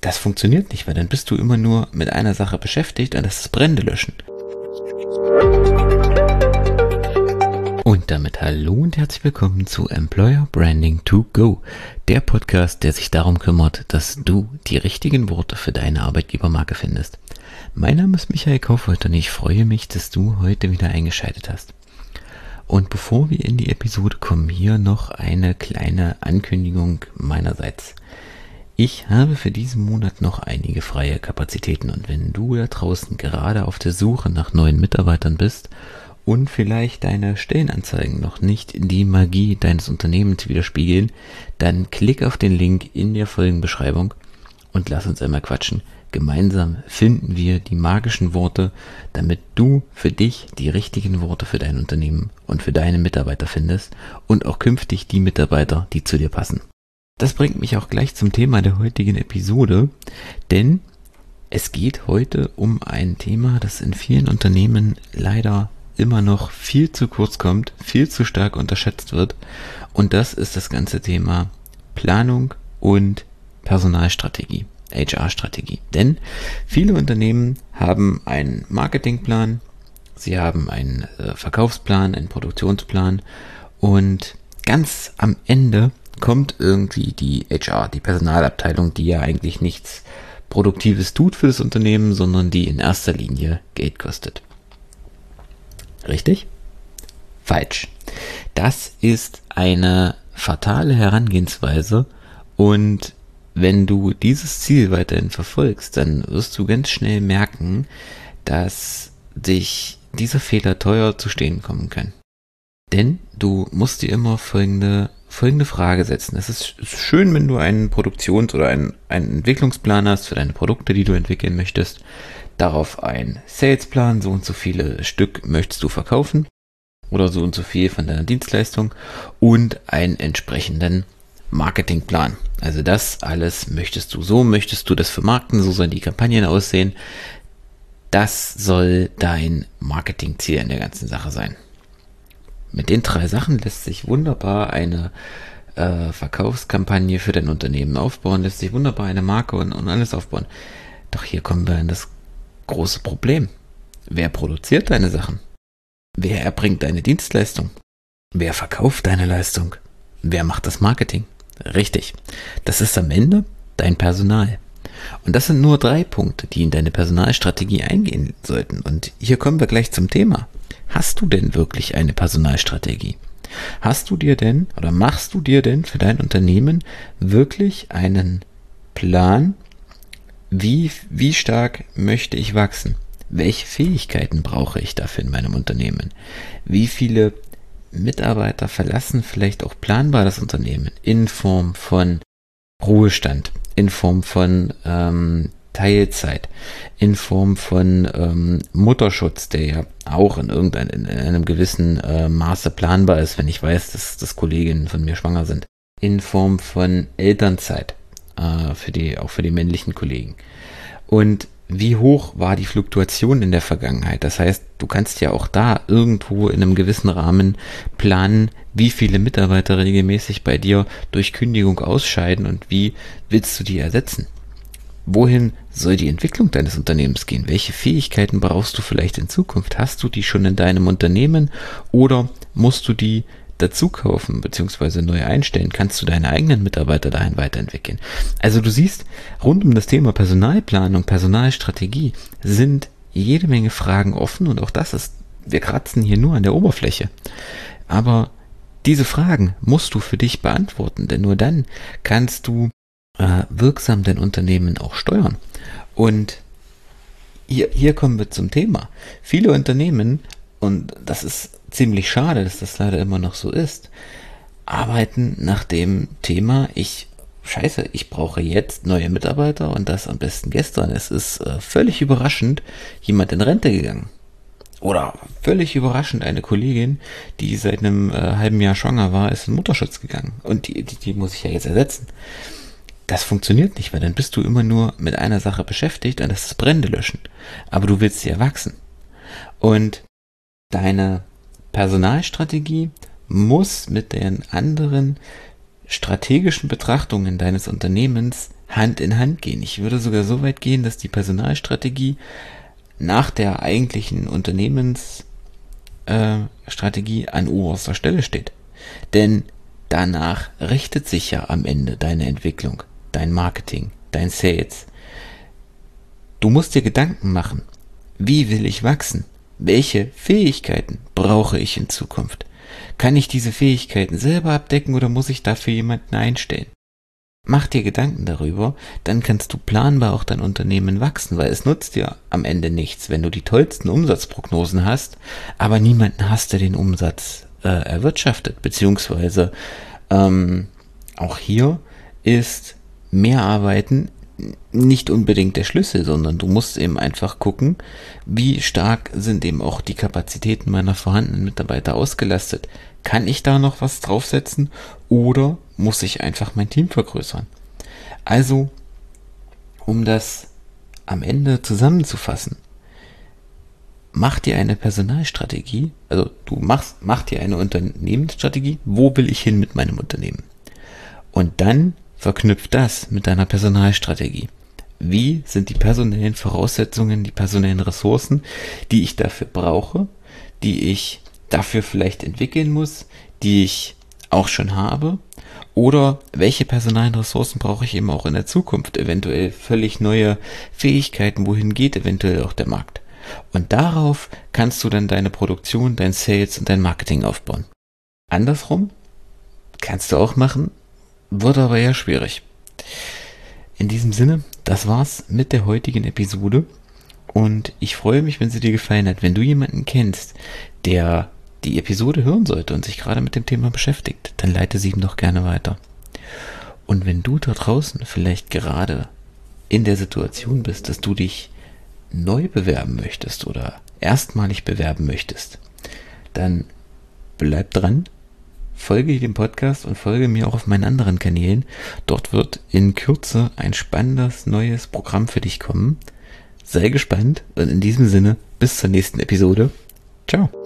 Das funktioniert nicht, weil dann bist du immer nur mit einer Sache beschäftigt und das ist Brände löschen. Und damit hallo und herzlich willkommen zu Employer Branding to Go, der Podcast, der sich darum kümmert, dass du die richtigen Worte für deine Arbeitgebermarke findest. Mein Name ist Michael Kaufhold und ich freue mich, dass du heute wieder eingeschaltet hast. Und bevor wir in die Episode kommen, hier noch eine kleine Ankündigung meinerseits. Ich habe für diesen Monat noch einige freie Kapazitäten und wenn du da draußen gerade auf der Suche nach neuen Mitarbeitern bist und vielleicht deine Stellenanzeigen noch nicht die Magie deines Unternehmens widerspiegeln, dann klick auf den Link in der Folgenbeschreibung und lass uns einmal quatschen. Gemeinsam finden wir die magischen Worte, damit du für dich die richtigen Worte für dein Unternehmen und für deine Mitarbeiter findest und auch künftig die Mitarbeiter, die zu dir passen. Das bringt mich auch gleich zum Thema der heutigen Episode, denn es geht heute um ein Thema, das in vielen Unternehmen leider immer noch viel zu kurz kommt, viel zu stark unterschätzt wird, und das ist das ganze Thema Planung und Personalstrategie, HR-Strategie. Denn viele Unternehmen haben einen Marketingplan, sie haben einen Verkaufsplan, einen Produktionsplan und ganz am Ende kommt irgendwie die HR, die Personalabteilung, die ja eigentlich nichts Produktives tut für das Unternehmen, sondern die in erster Linie Geld kostet. Richtig? Falsch. Das ist eine fatale Herangehensweise und wenn du dieses Ziel weiterhin verfolgst, dann wirst du ganz schnell merken, dass dich dieser Fehler teuer zu stehen kommen kann. Denn du musst dir immer folgende Frage setzen. Es ist schön, wenn du einen Produktions- oder einen Entwicklungsplan hast für deine Produkte, die du entwickeln möchtest. Darauf ein Salesplan, so und so viele Stück möchtest du verkaufen oder so und so viel von deiner Dienstleistung und einen entsprechenden Marketingplan. Also das alles möchtest du das vermarkten, so sollen die Kampagnen aussehen. Das soll dein Marketingziel in der ganzen Sache sein. Mit den 3 Sachen lässt sich wunderbar eine Verkaufskampagne für dein Unternehmen aufbauen, lässt sich wunderbar eine Marke und alles aufbauen. Doch hier kommen wir in das große Problem. Wer produziert deine Sachen? Wer erbringt deine Dienstleistung? Wer verkauft deine Leistung? Wer macht das Marketing? Richtig, das ist am Ende dein Personal. Und das sind nur 3 Punkte, die in deine Personalstrategie eingehen sollten. Und hier kommen wir gleich zum Thema. Hast du denn wirklich eine Personalstrategie? Machst du dir denn für dein Unternehmen wirklich einen Plan? Wie stark möchte ich wachsen? Welche Fähigkeiten brauche ich dafür in meinem Unternehmen? Wie viele Mitarbeiter verlassen vielleicht auch planbar das Unternehmen in Form von Ruhestand, in Form von Teilzeit, in Form von Mutterschutz, der ja auch in einem gewissen Maße planbar ist, wenn ich weiß, dass Kolleginnen von mir schwanger sind, in Form von Elternzeit, für die männlichen Kollegen. Und wie hoch war die Fluktuation in der Vergangenheit? Das heißt, du kannst ja auch da irgendwo in einem gewissen Rahmen planen, wie viele Mitarbeiter regelmäßig bei dir durch Kündigung ausscheiden und wie willst du die ersetzen? Wohin soll die Entwicklung deines Unternehmens gehen? Welche Fähigkeiten brauchst du vielleicht in Zukunft? Hast du die schon in deinem Unternehmen oder musst du die dazu kaufen bzw. neu einstellen? Kannst du deine eigenen Mitarbeiter dahin weiterentwickeln? Also du siehst, rund um das Thema Personalplanung, Personalstrategie sind jede Menge Fragen offen und auch wir kratzen hier nur an der Oberfläche. Aber diese Fragen musst du für dich beantworten, denn nur dann kannst du wirksam dein Unternehmen auch steuern. Und hier kommen wir zum Thema. Viele Unternehmen, und das ist ziemlich schade, dass das leider immer noch so ist, arbeiten nach dem Thema, ich brauche jetzt neue Mitarbeiter und das am besten gestern. Es ist völlig überraschend jemand in Rente gegangen. Oder völlig überraschend eine Kollegin, die seit einem halben Jahr schwanger war, ist in Mutterschutz gegangen. Und die muss ich ja jetzt ersetzen. Das funktioniert nicht, weil dann bist du immer nur mit einer Sache beschäftigt und das ist Brände löschen. Aber du willst ja wachsen. Und deine Personalstrategie muss mit den anderen strategischen Betrachtungen deines Unternehmens Hand in Hand gehen. Ich würde sogar so weit gehen, dass die Personalstrategie nach der eigentlichen Unternehmensstrategie an oberster Stelle steht. Denn danach richtet sich ja am Ende deine Entwicklung, dein Marketing, dein Sales. Du musst dir Gedanken machen, wie will ich wachsen? Welche Fähigkeiten brauche ich in Zukunft? Kann ich diese Fähigkeiten selber abdecken oder muss ich dafür jemanden einstellen? Mach dir Gedanken darüber, dann kannst du planbar auch dein Unternehmen wachsen, weil es nutzt dir am Ende nichts, wenn du die tollsten Umsatzprognosen hast, aber niemanden hast, der den Umsatz erwirtschaftet, beziehungsweise auch hier ist mehr Arbeiten nicht unbedingt der Schlüssel, sondern du musst eben einfach gucken, wie stark sind eben auch die Kapazitäten meiner vorhandenen Mitarbeiter ausgelastet. Kann ich da noch was draufsetzen oder muss ich einfach mein Team vergrößern? Also, um das am Ende zusammenzufassen, mach dir eine Personalstrategie, also mach dir eine Unternehmensstrategie, wo will ich hin mit meinem Unternehmen? Und dann verknüpft das mit deiner Personalstrategie. Wie sind die personellen Voraussetzungen, die personellen Ressourcen, die ich dafür brauche, die ich dafür vielleicht entwickeln muss, die ich auch schon habe? Oder welche personellen Ressourcen brauche ich eben auch in der Zukunft? Eventuell völlig neue Fähigkeiten, wohin geht eventuell auch der Markt? Und darauf kannst du dann deine Produktion, dein Sales und dein Marketing aufbauen. Andersrum kannst du auch machen, wird aber eher schwierig. In diesem Sinne, das war's mit der heutigen Episode und ich freue mich, wenn sie dir gefallen hat. Wenn du jemanden kennst, der die Episode hören sollte und sich gerade mit dem Thema beschäftigt, dann leite sie ihm doch gerne weiter. Und wenn du da draußen vielleicht gerade in der Situation bist, dass du dich neu bewerben möchtest oder erstmalig bewerben möchtest, dann bleib dran. Folge dem Podcast und folge mir auch auf meinen anderen Kanälen. Dort wird in Kürze ein spannendes neues Programm für dich kommen. Sei gespannt und in diesem Sinne bis zur nächsten Episode. Ciao.